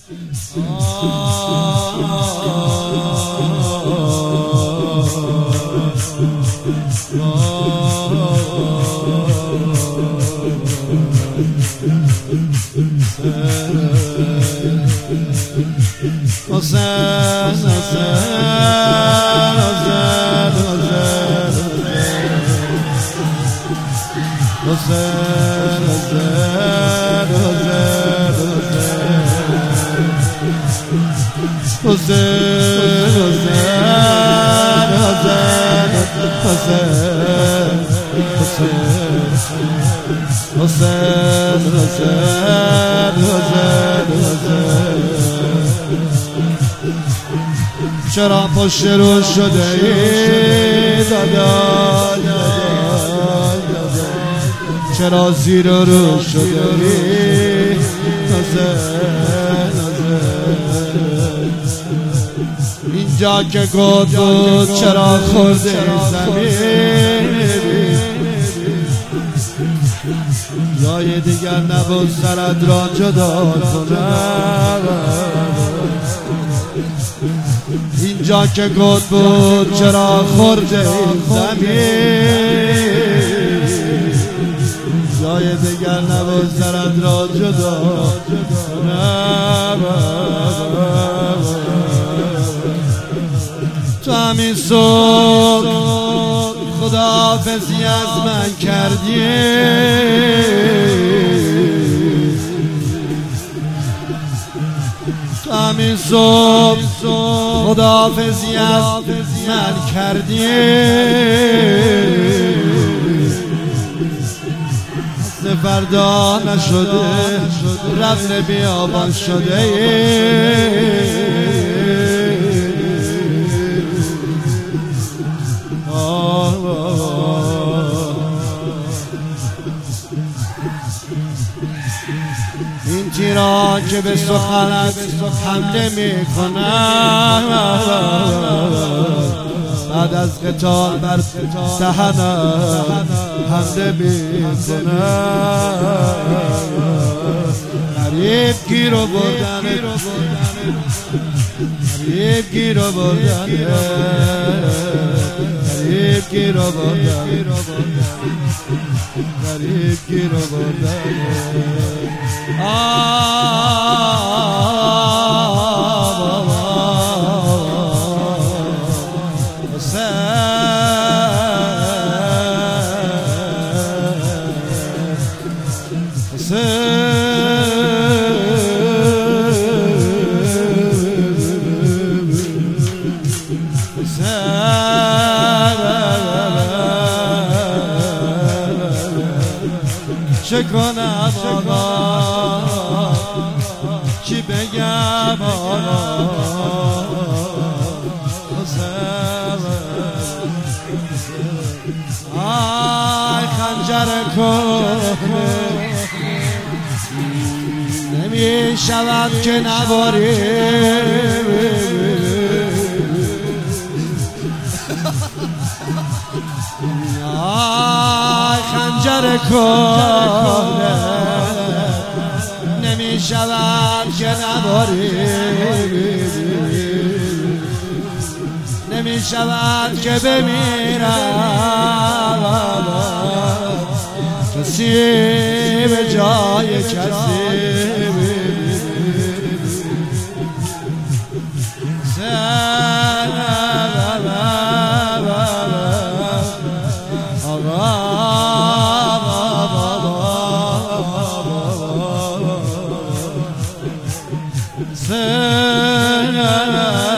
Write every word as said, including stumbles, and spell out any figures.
چرا پشت رو شده ای دادا، چرا زیر رو شده ای اینجا که گود بود چرا خورده زمین جای دیگر نبود سرت را جدا کنم اینجا که گود بود چرا خورده زمین جای دیگر نبود سرت را جدا کنم تو همین صبح خداحافظی از من کردی تو همین صبح خداحافظی از من کردی فردا نشده رفت بیابان شده این تیرا که به سخنت حمله می کنم بعد از قتال بر دهنم حمله می کنم غریب گیر و بردن غریب گیر و بردن غریب گیر و بردن غریب گیر و بردن چه کنم آقا چی بگم آقا آی خنجر کنه نمی شود که نباری آی خنجر کنه نمی شود که نباری نمی شود که بمیرم کسی به جای کسی سلام